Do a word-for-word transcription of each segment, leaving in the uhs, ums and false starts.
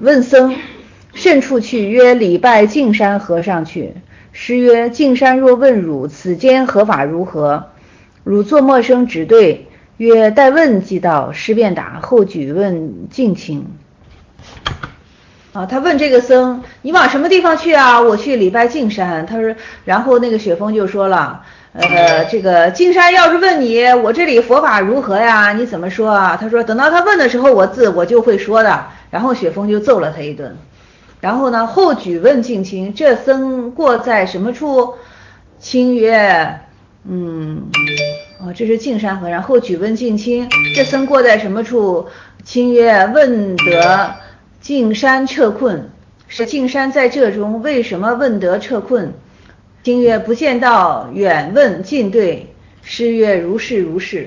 问僧甚处去？曰礼拜径山和尚去。师曰径山若问汝，此间何法如何？汝作默声只对，曰待问即到。师便答，后举问径清。啊，他问这个僧，你往什么地方去啊？我去礼拜径山。他说，然后那个雪峰就说了，呃，这个径山要是问你，我这里佛法如何呀？你怎么说啊？他说，等到他问的时候，我自我就会说的。然后雪峰就揍了他一顿。然后呢，后举问径清，这僧过在什么处？清曰，嗯，哦，这是径山和尚。后举问径清，这僧过在什么处？清曰，问得径山撤困。是径山在这中，为什么问得撤困？清曰，不见道，远问近对。师曰，如是如是。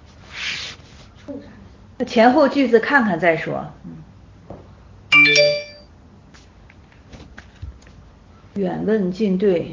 前后句子看看再说。远问近对，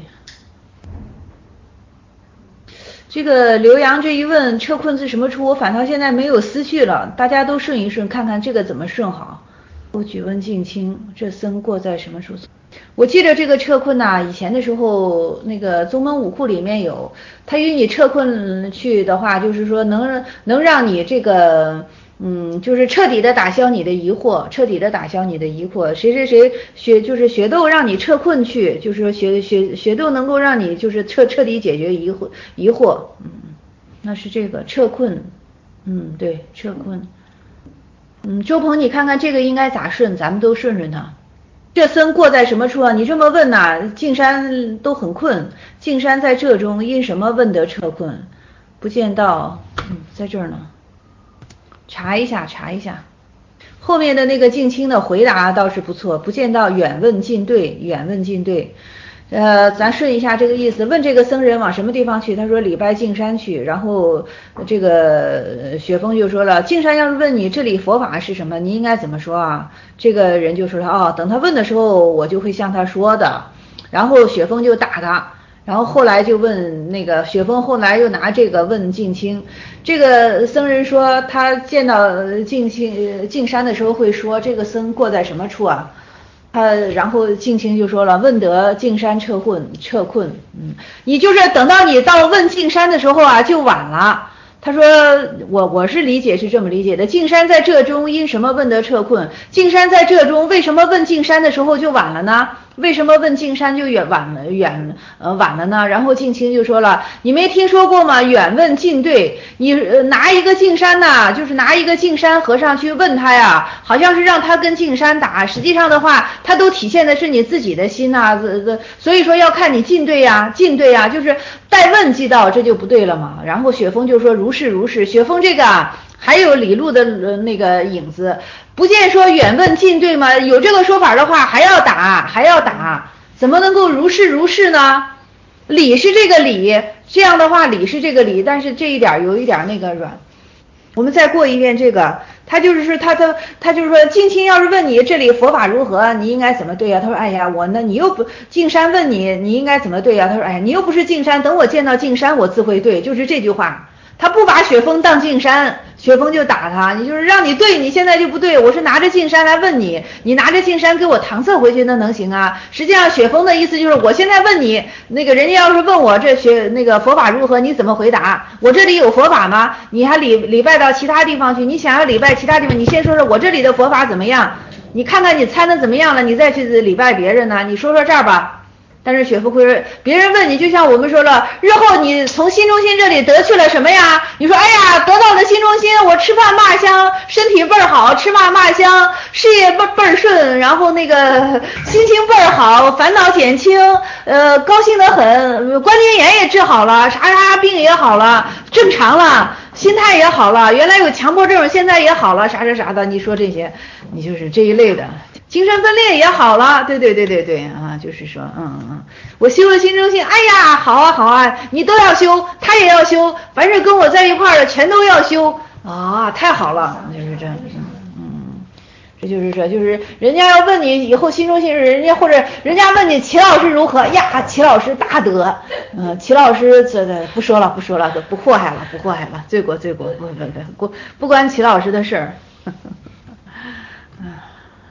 这个刘洋这一问撤困自什么处，我反倒现在没有思绪了，大家都顺一顺，看看这个怎么顺好。我举问近清，这僧过在什么处？我记得这个撤困呐、啊，以前的时候那个宗门武库里面有，他与你撤困去的话，就是说能能让你这个。嗯，就是彻底的打消你的疑惑，彻底的打消你的疑惑。谁谁谁学就是学斗让你撤困去，就是说学学学斗能够让你就是彻彻底解决疑惑疑惑。嗯，那是这个撤困。嗯，对，撤困。嗯，周鹏，你看看这个应该咋顺？咱们都顺顺它。这僧过在什么处啊？你这么问呐、啊，径山都很困，径山在这中，因什么问得撤困？不见道。嗯，在这儿呢。查一下，查一下，后面的那个径清的回答倒是不错，不见到远问近对，远问近对，呃，咱顺一下这个意思。问这个僧人往什么地方去？他说礼拜径山去。然后这个雪峰就说了，径山要是问你这里佛法是什么，你应该怎么说啊？这个人就说了，哦，等他问的时候，我就会向他说的。然后雪峰就打他。然后后来就问那个雪峰，后来又拿这个问径清。这个僧人说他见到径清径山的时候会说这个僧过在什么处啊？他然后径清就说了，问得径山撤困撤困。嗯，你就是等到你到问径山的时候啊，就晚了。他说我我是理解是这么理解的，径山在这中，因什么问得撤困？径山在这中，为什么问径山的时候就晚了呢？为什么问径山就远晚了远呃晚了呢？然后径清就说了，你没听说过吗？远问近对，你、呃、拿一个径山呐，就是拿一个径山和尚去问他呀，好像是让他跟径山打，实际上的话，他都体现的是你自己的心呐、呃，所以说要看你近对呀，近对呀，就是待问即到，这就不对了嘛。然后雪峰就说如是如是，雪峰这个啊。还有李路的、呃、那个影子，不见说远问近对吗？有这个说法的话，还要打，还要打，怎么能够如是如是呢？理是这个理，这样的话理是这个理，但是这一点有一点那个软。我们再过一遍这个，他就是说他他他就是说，径清要是问你这里佛法如何，你应该怎么对呀、啊？他说，哎呀，我呢，你又不径山问你，你应该怎么对呀、啊？他说，哎呀，你又不是径山，等我见到径山，我自会对，就是这句话。他不把雪峰当径山，雪峰就打他，你就是让你对，你现在就不对，我是拿着径山来问你，你拿着径山给我搪塞回去，那能行啊？实际上雪峰的意思就是，我现在问你，那个人家要是问我这学那个佛法如何，你怎么回答？我这里有佛法吗？你还礼礼拜到其他地方去，你想要礼拜其他地方，你先说说我这里的佛法怎么样？你看看你参的怎么样了，你再去礼拜别人呢？你说说这儿吧。但是雪峰会，别人问你，就像我们说了，日后你从心中心这里得去了什么呀？你说，哎呀，得到了心中心，我吃饭嘛香，身体倍儿好，吃嘛嘛香，事业倍倍儿顺，然后那个心情倍儿好，烦恼减轻，呃，高兴得很，关节炎也治好了，啥啥病也好了，正常了，心态也好了，原来有强迫症，现在也好了，啥啥啥的，你说这些，你就是这一类的。精神分裂也好了，对对对对对啊，就是说，嗯嗯，我修了心中心，哎呀，好啊好啊，你都要修，他也要修，凡是跟我在一块儿的全都要修啊，太好了，就是这样，嗯，这就是说，就是人家要问你以后心中心，人家或者人家问你齐老师如何呀，齐老师大德，嗯、呃，齐老师这这不说了不说了，不祸害了不祸害了，罪过罪过，不不不不不关齐老师的事儿。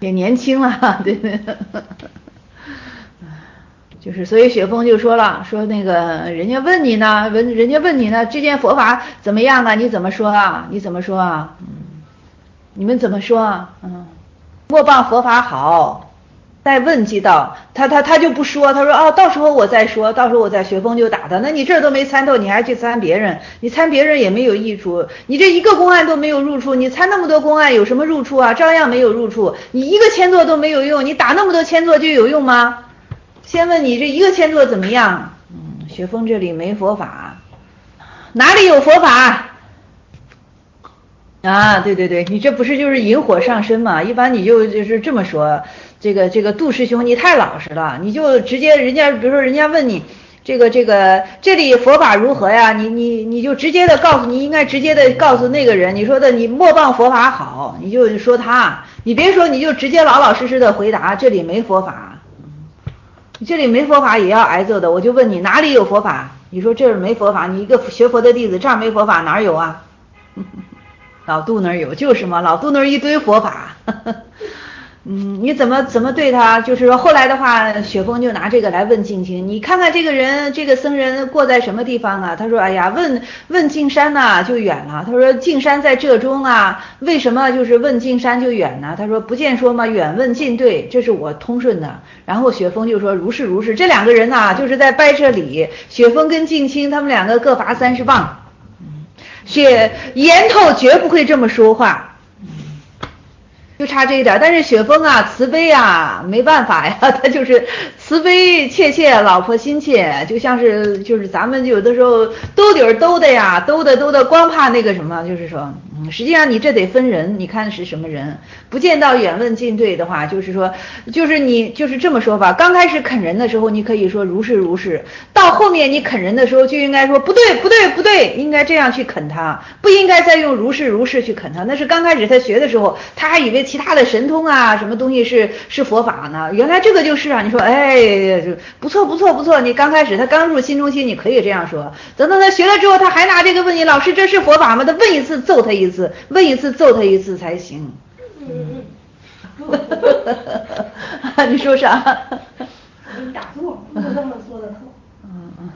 也年轻了，对对。就是所以雪峰就说了，说那个人家问你呢，问人家问你呢，这件佛法怎么样啊？你怎么说啊？你怎么说啊？嗯，你们怎么说啊？嗯，莫谤佛法好，再问即到。他他他就不说，他说哦，到时候我再说，到时候我再。雪峰就打他，那你这都没参透，你还去参别人？你参别人也没有益处，你这一个公案都没有入处，你参那么多公案有什么入处啊？照样没有入处。你一个签座都没有用，你打那么多签座就有用吗？先问你这一个签座怎么样？嗯，雪峰这里没佛法，哪里有佛法？啊，对对对，你这不是就是引火上身嘛？一般你就就是这么说，这个这个杜师兄你太老实了，你就直接人家比如说人家问你这个这个这里佛法如何呀？你你你就直接的告诉你应该直接的告诉那个人，你说的你莫谤佛法好，你就说他，你别说你就直接老老实实的回答这里没佛法。你这里没佛法也要挨揍的，我就问你哪里有佛法？你说这儿没佛法，你一个学佛的弟子这儿没佛法哪儿有啊？老杜那儿有，就是嘛，老杜那儿一堆佛法。嗯，你怎么怎么对他？就是说后来的话，雪峰就拿这个来问静清，你看看这个人，这个僧人过在什么地方啊？他说，哎呀，问问径山呐、啊、就远了。他说径山在浙中啊，为什么就是问径山就远呢？他说不见说嘛，远问近对，这是我通顺的。然后雪峰就说如是如是，这两个人呐、啊、就是在掰扯理。雪峰跟静清他们两个各罚三十磅，雪言头绝不会这么说话。就差这一点，但是雪峰啊，慈悲啊，没办法呀，他就是慈悲切切，老婆心切，就像是就是咱们有的时候兜底儿兜的呀，兜的兜的，光怕那个什么，就是说，嗯，实际上你这得分人，你看是什么人，不见到远问近对的话，就是说，就是你就是这么说吧，刚开始啃人的时候，你可以说如是如是，到后面你啃人的时候就应该说不对不对不对，应该这样去啃他，不应该再用如是如是去啃他，那是刚开始他学的时候，他还以为其他的神通啊，什么东西是是佛法呢？原来这个就是啊！你说，哎，不错不错不错，你刚开始他刚入心中心，你可以这样说。等等他学了之后，他还拿这个问你，老师这是佛法吗？他问一次揍他一次，问一次揍他一次才行。嗯，你说啥？ 我给你打坐，不能这么说的。 嗯嗯。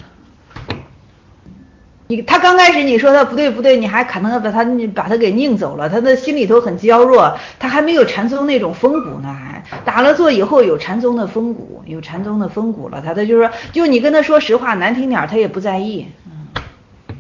你他刚开始你说他不对不对，你还可能把他把他给拧走了，他的心里头很娇弱，他还没有禅宗那种风骨呢，还打了坐以后有禅宗的风骨，有禅宗的风骨了，他他就说，就你跟他说实话难听点，他也不在意。嗯